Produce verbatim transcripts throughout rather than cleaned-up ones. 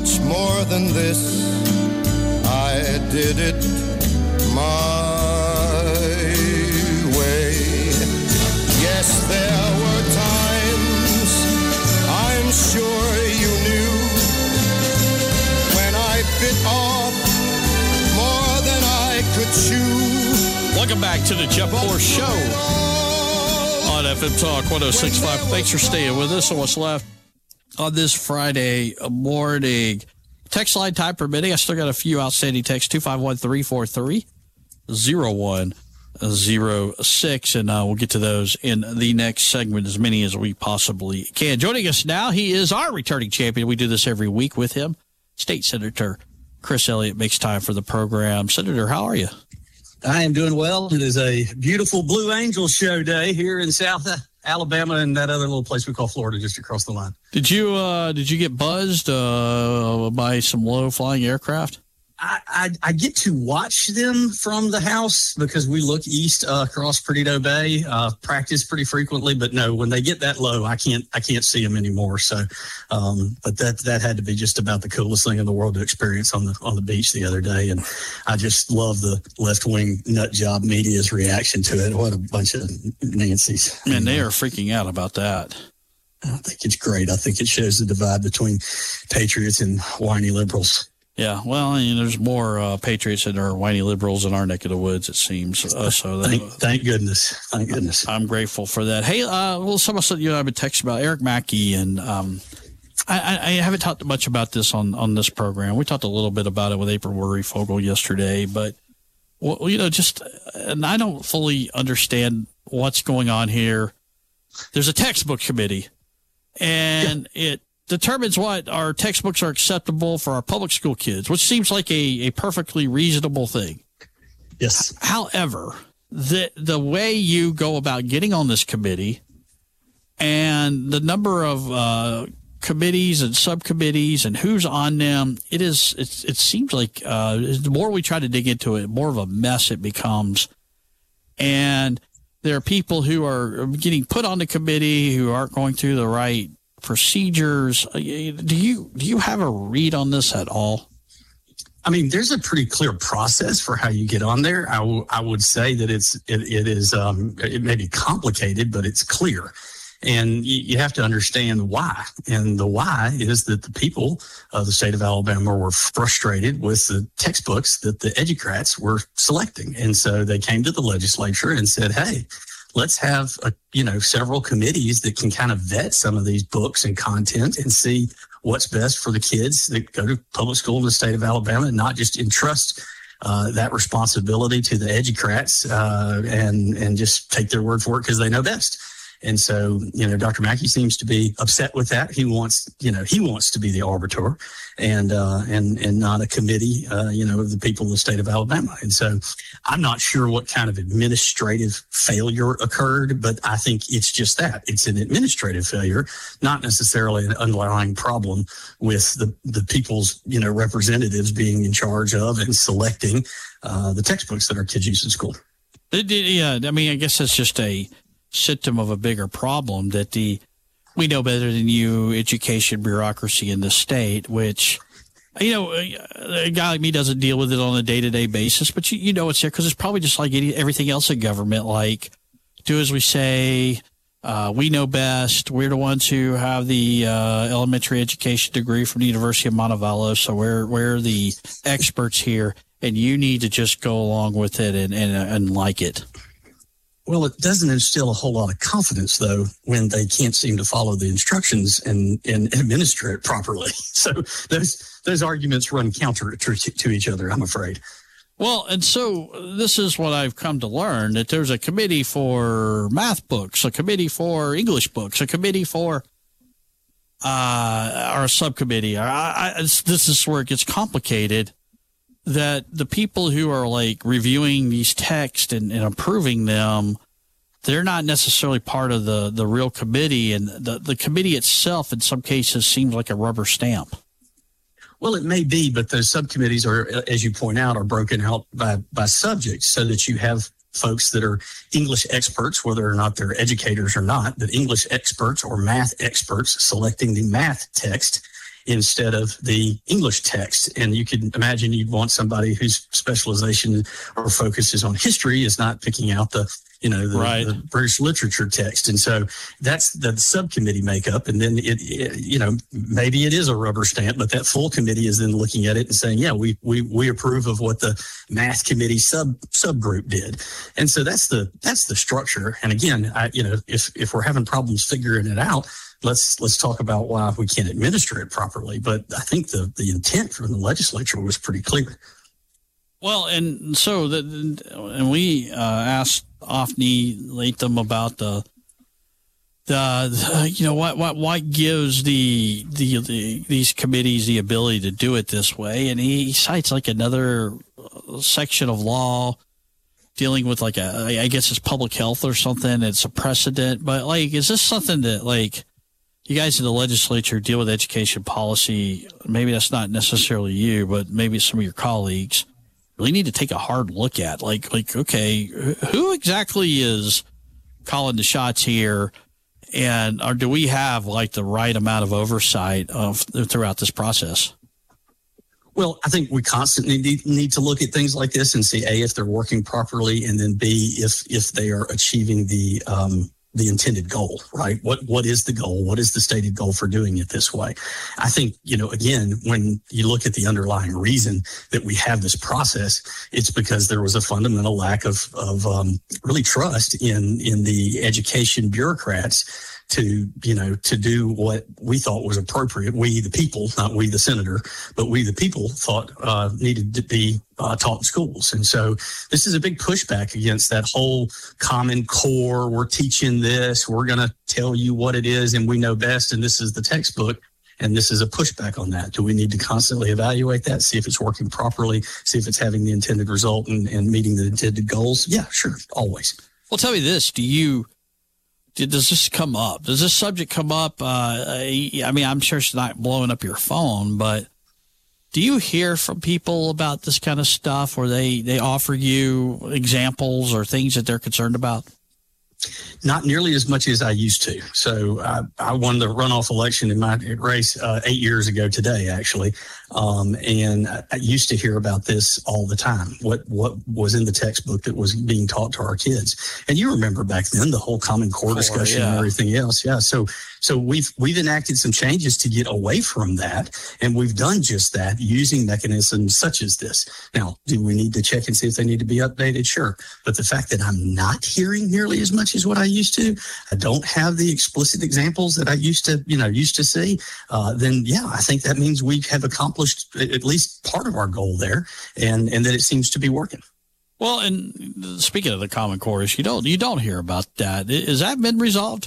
much more than this. I did it my way. Yes, there were times, I'm sure you knew, when I bit off more than I could chew. Welcome back to the Jeff Moore Show on F M Talk one oh six point five. Thanks for staying with us on what's left on this Friday morning. Text line time permitting. I still got a few outstanding texts. two five one, three four three, oh one oh six. And uh, we'll get to those in the next segment, as many as we possibly can. Joining us now, he is our returning champion. We do this every week with him. State Senator Chris Elliott makes time for the program. Senator, how are you? I am doing well. It is a beautiful Blue Angels show day here in South Alabama and that other little place we call Florida just across the line. Did you uh, did you get buzzed uh, by some low-flying aircraft? I, I, I get to watch them from the house because we look east uh, across Perdido Bay, uh, practice pretty frequently. But no, when they get that low, I can't I can't see them anymore. So, um, but that that had to be just about the coolest thing in the world to experience on the on the beach the other day. And I just love the left wing nut job media's reaction to it. What a bunch of Nancy's! Man, they are freaking out about that. I think it's great. I think it shows the divide between patriots and whiny liberals. Yeah, well, you know, there's more uh, patriots than there are whiny liberals in our neck of the woods, it seems. Uh, so that, thank, thank goodness. Thank goodness. I'm grateful for that. Hey, uh, well, some of you and I have been texting about Eric Mackey, and um, I, I haven't talked much about this on, on this program. We talked a little bit about it with April Worry-Fogel yesterday, but, well, you know, just, and I don't fully understand what's going on here. There's a textbook committee, and yeah. it determines what our textbooks are acceptable for our public school kids, which seems like a, a perfectly reasonable thing. Yes. However, the the way you go about getting on this committee and the number of uh, committees and subcommittees and who's on them, it is it, it seems like uh, the more we try to dig into it, more of a mess it becomes. And there are people who are getting put on the committee who aren't going through the right procedures. Do you do you have a read on this at all? I mean, there's a pretty clear process for how you get on there. I, w- I would say that it's it, it is um, it may be complicated, but it's clear, and you, you have to understand why. And the why is that the people of the state of Alabama were frustrated with the textbooks that the educrats were selecting, and so they came to the legislature and said, "Hey, let's have a, you know, several committees that can kind of vet some of these books and content and see what's best for the kids that go to public school in the state of Alabama, and not just entrust uh, that responsibility to the educrats uh, and and just take their word for it because they know best." And so, you know, Doctor Mackey seems to be upset with that. He wants, you know, he wants to be the arbiter and, uh, and, and not a committee, uh, you know, of the people of the state of Alabama. And so I'm not sure what kind of administrative failure occurred, but I think it's just that. It's an administrative failure, not necessarily an underlying problem with the, the people's, you know, representatives being in charge of and selecting uh, the textbooks that our kids use in school. It, it, yeah, I mean, I guess that's just a symptom of a bigger problem that the we know better than you education bureaucracy in the state, which, you know, a guy like me doesn't deal with it on a day-to-day basis, but you, you know it's there because it's probably just like any, everything else in government, like do as we say, uh, we know best, we're the ones who have the uh, elementary education degree from the University of Montevallo, so we're, we're the experts here, and you need to just go along with it and, and, and like it. Well, it doesn't instill a whole lot of confidence, though, when they can't seem to follow the instructions and, and administer it properly. So those those arguments run counter to, to each other, I'm afraid. Well, and so this is what I've come to learn, that there's a committee for math books, a committee for English books, a committee for uh, or a subcommittee. I, I, this is where it gets complicated, that the people who are like reviewing these texts and, and approving them, they're not necessarily part of the, the real committee. And the, the committee itself, in some cases, seems like a rubber stamp. Well, it may be, but those subcommittees are, as you point out, are broken out by, by subjects so that you have folks that are English experts, whether or not they're educators or not, but English experts or math experts selecting the math text. instead of the English text. And you can imagine you'd want somebody whose specialization or focus is on history is not picking out the, you know, the, right. the British literature text. And so that's the subcommittee makeup. And then it, it, you know, maybe it is a rubber stamp, but that full committee is then looking at it and saying, yeah, we, we, we approve of what the math committee sub subgroup did. And so that's the, that's the structure. And again, I, you know, if, if we're having problems figuring it out, let's, let's talk about why we can't administer it properly. But I think the, the intent from the legislature was pretty clear. Well, and so the, and we uh, asked Afni Latham about the, the, the you know what what what gives the, the the these committees the ability to do it this way, and he cites like another section of law dealing with like a I guess it's public health or something. It's a precedent, but like is this something that like you guys in the legislature deal with education policy? Maybe that's not necessarily you, but maybe some of your colleagues really need to take a hard look at, like, like, okay, who exactly is calling the shots here? And or do we have like the right amount of oversight of throughout this process? Well, I think we constantly need, need to look at things like this and see, A, if they're working properly, and then B, if, if they are achieving the, um, the intended goal, right? What, what is the goal? What is the stated goal for doing it this way? I think, you know, again, when you look at the underlying reason that we have this process, it's because there was a fundamental lack of, of, um, really trust in, in the education bureaucrats to, you know, to do what we thought was appropriate. We, the people, not we, the senator, but we, the people thought, uh, needed to be uh, taught in schools. And so this is a big pushback against that whole Common Core. We're teaching this, we're going to tell you what it is, and we know best, and this is the textbook. And this is a pushback on that. Do we need to constantly evaluate that, see if it's working properly, see if it's having the intended result and, and meeting the intended goals? Yeah, sure, always. Well, tell me this. Do you, did, does this come up? Does this subject come up? Uh, I mean, I'm sure it's not blowing up your phone, but do you hear from people about this kind of stuff where they, they offer you examples or things that they're concerned about? Not nearly as much as I used to. So I, I won the runoff election in my race uh, eight years ago today, actually. Um, and I used to hear about this all the time. What what was in the textbook that was being taught to our kids? And you remember back then the whole Common Core, Core discussion yeah. and everything else. Yeah. So so we've we've enacted some changes to get away from that, and we've done just that using mechanisms such as this. Now, do we need to check and see if they need to be updated? Sure. But the fact that I'm not hearing nearly as much as what I used to, I don't have the explicit examples that I used to, you know, used to see, uh, then yeah, I think that means we have accomplished at least part of our goal there, and, and that it seems to be working. Well, and speaking of the Common Core issue, you don't, you don't hear about that. Has that been resolved?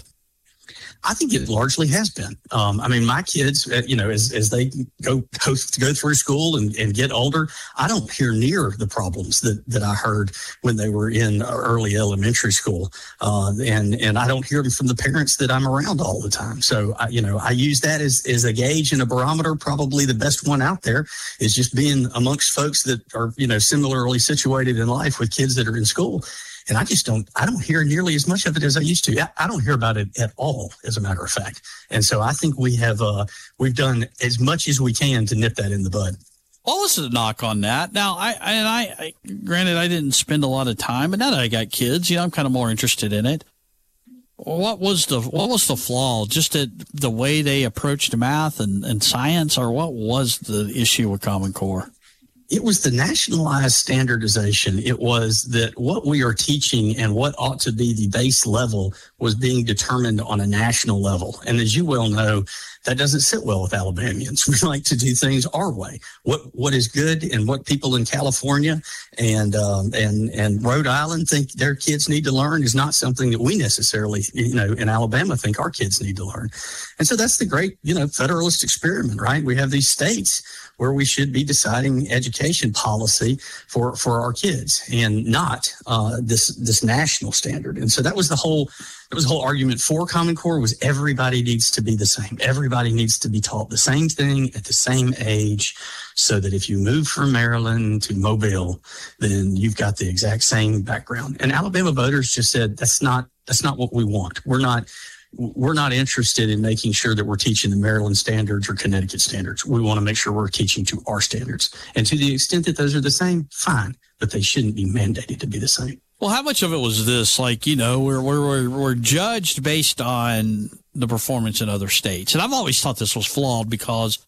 I think it largely has been. Um, I mean, my kids, you know, as, as they go go, go through school and, and get older, I don't hear near the problems that, that I heard when they were in early elementary school. Uh, and, and I don't hear them from the parents that I'm around all the time. So, I, you know, I use that as, as a gauge and a barometer. Probably the best one out there is just being amongst folks that are, you know, similarly situated in life with kids that are in school. And I just don't, I don't hear nearly as much of it as I used to. I don't hear about it at all, as a matter of fact. And so I think we have, uh, we've done as much as we can to nip that in the bud. Well, this is a knock on that. Now, I, and I, I, granted, I didn't spend a lot of time, but now that I got kids, you know, I'm kind of more interested in it. What was the, what was the flaw? Just that the way they approached math and, and science, or what was the issue with Common Core? It was the nationalized standardization. It was that what we are teaching and what ought to be the base level was being determined on a national level. And as you well know, that doesn't sit well with Alabamians. We like to do things our way. What what is good and what people in California and um, and and Rhode Island think their kids need to learn is not something that we necessarily, you know, in Alabama think our kids need to learn. And so that's the great, you know, federalist experiment, right? We have these states where we should be deciding education policy for, for our kids and not uh, this this national standard. And so that was the whole that was the whole argument for Common Core, was everybody needs to be the same. Everybody needs to be taught the same thing at the same age, so that if you move from Maryland to Mobile, then you've got the exact same background. And Alabama voters just said that's not that's not what we want. We're not we're not interested in making sure that we're teaching the Maryland standards or Connecticut standards. We want to make sure we're teaching to our standards. And to the extent that those are the same, fine, but they shouldn't be mandated to be the same. Well, how much of it was this? Like, you know, we're, we're, we're judged based on the performance in other states. And I've always thought this was flawed because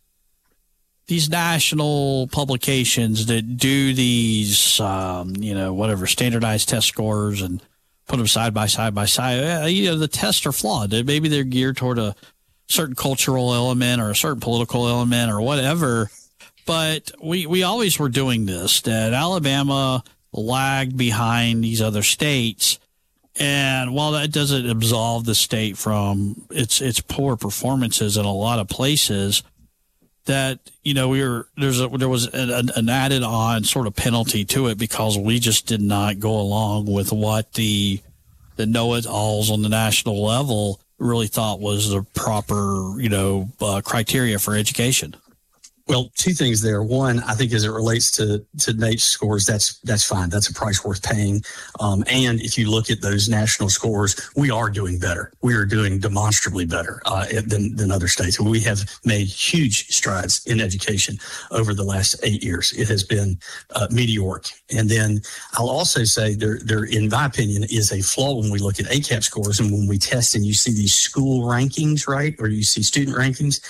these national publications that do these, um, you know, whatever, standardized test scores and put them side by side by side, you know, the tests are flawed. Maybe they're geared toward a certain cultural element or a certain political element or whatever. But we, we always were doing this, that Alabama lagged behind these other states. And while that doesn't absolve the state from its its poor performances in a lot of places, that, you know, we were there's a, there was an, an added on sort of penalty to it because we just did not go along with what the the know-it-alls on the national level really thought was the proper, you know, uh, criteria for education. Well, two things there. One, I think as it relates to, to NAEP scores, that's that's fine. That's a price worth paying. Um, and if you look at those national scores, we are doing better. We are doing demonstrably better uh, than, than other states. We have made huge strides in education over the last eight years. It has been uh, meteoric. And then I'll also say there, there, in my opinion, is a flaw when we look at A C A P scores and when we test and you see these school rankings, right, or you see student rankings.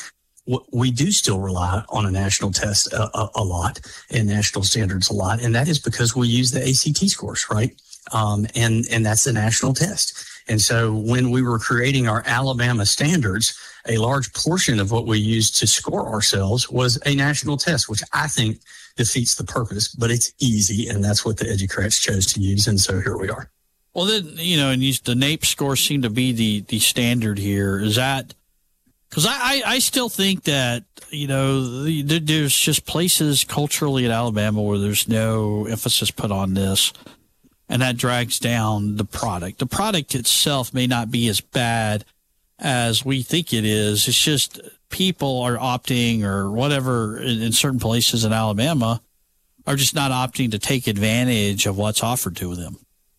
We do still rely on a national test a, a, a lot and national standards a lot. And that is because we use the A C T scores, right? Um, and, and that's the national test. And so when we were creating our Alabama standards, a large portion of what we used to score ourselves was a national test, which I think defeats the purpose, but it's easy. And that's what the educrats chose to use. And so here we are. Well, then, you know, and these, the NAEP scores seem to be the, the standard here. Is that, because I, I, I still think that, you know, the, there's just places culturally in Alabama where there's no emphasis put on this, and that drags down the product. The product itself may not be as bad as we think it is. It's just people are opting or whatever in, in certain places in Alabama are just not opting to take advantage of what's offered to them.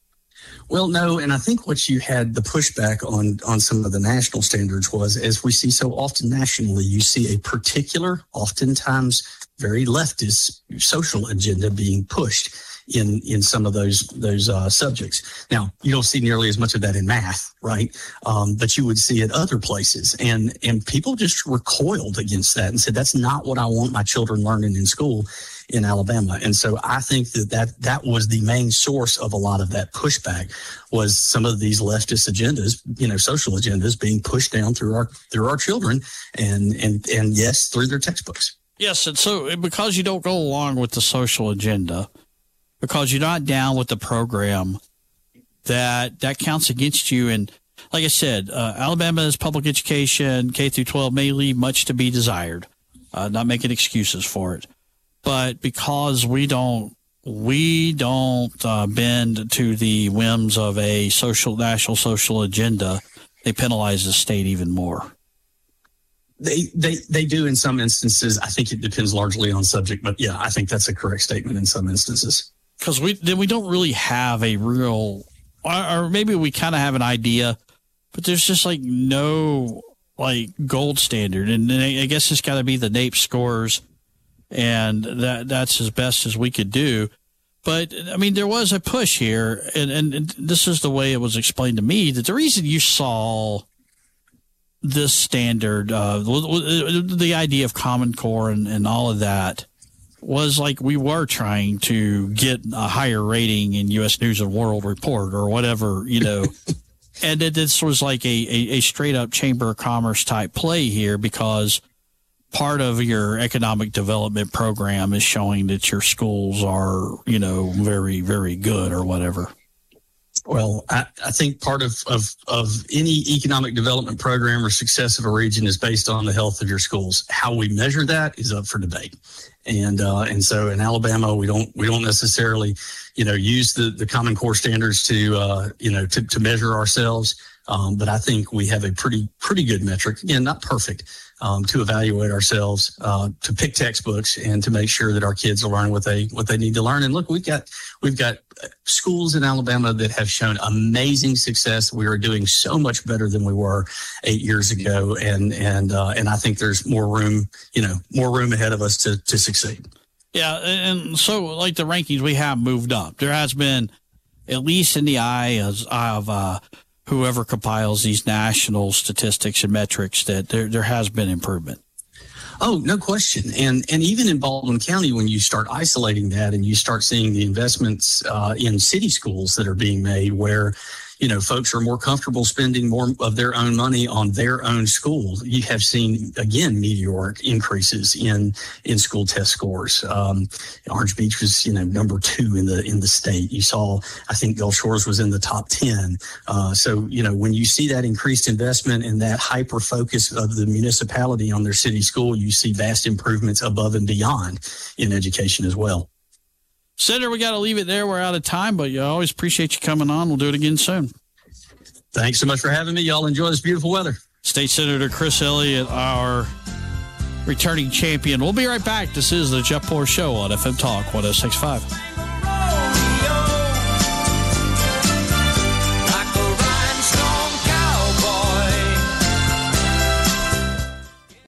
Well, no, and I think what you had the pushback on on some of the national standards was, as we see so often nationally, you see a particular, oftentimes very leftist social agenda being pushed in in some of those those uh, subjects. Now, you don't see nearly as much of that in math, right? Um, but you would see it other places, and and people just recoiled against that and said, that's not what I want my children learning in school in Alabama. And so I think that, that that was the main source of a lot of that pushback, was some of these leftist agendas, you know, social agendas being pushed down through our through our children and and and yes, through their textbooks. Yes, and so because you don't go along with the social agenda, because you're not down with the program, that that counts against you. And like I said, uh, Alabama's public education, K through twelve, may leave much to be desired. Uh, not making excuses for it. But because we don't we don't uh, bend to the whims of a social national social agenda, they penalize the state even more. They they they do in some instances. I think it depends largely on subject, but yeah, I think that's a correct statement in some instances. Because we then we don't really have a real, or, or maybe we kind of have an idea, but there's just like no like gold standard, and, and I guess it's got to be the NAEP scores. And that that's as best as we could do. But, I mean, there was a push here, and, and, and this is the way it was explained to me, that the reason you saw this standard, uh, the idea of Common Core and, and all of that, was like we were trying to get a higher rating in U S News and World Report or whatever, you know. And that this was like a, a, a straight-up Chamber of Commerce type play here, because part of your economic development program is showing that your schools are, you know, very, very good or whatever. Well, I, I think part of, of, of any economic development program or success of a region is based on the health of your schools. How we measure that is up for debate. And uh, and so in Alabama, we don't we don't necessarily, you know, use the, the Common Core standards to, uh, you know, to, to measure ourselves. Um, but I think we have a pretty, pretty good metric. Again, not perfect, um, to evaluate ourselves, uh, to pick textbooks and to make sure that our kids are learning what they, what they need to learn. And look, we've got, we've got schools in Alabama that have shown amazing success. We are doing so much better than we were eight years ago. And, and, uh, and I think there's more room, you know, more room ahead of us to, to succeed. Yeah. And so like the rankings, we have moved up. There has been, at least in the eye of, of uh, whoever compiles these national statistics and metrics, that there, there has been improvement. Oh, no question. And and even in Baldwin County, when you start isolating that and you start seeing the investments uh, in city schools that are being made where, you know, folks are more comfortable spending more of their own money on their own schools, you have seen, again, meteoric increases in in school test scores. Um, Orange Beach was, you know, number two in the in the state. You saw, I think Gulf Shores was in the top ten. Uh, so, you know, when you see that increased investment and that hyper focus of the municipality on their city school, you see vast improvements above and beyond in education as well. Senator, we got to leave it there. We're out of time, but I always appreciate you coming on. We'll do it again soon. Thanks so much for having me. Y'all enjoy this beautiful weather. State Senator Chris Elliott, our returning champion. We'll be right back. This is the Jeff Poor Show on F M Talk one oh six point five.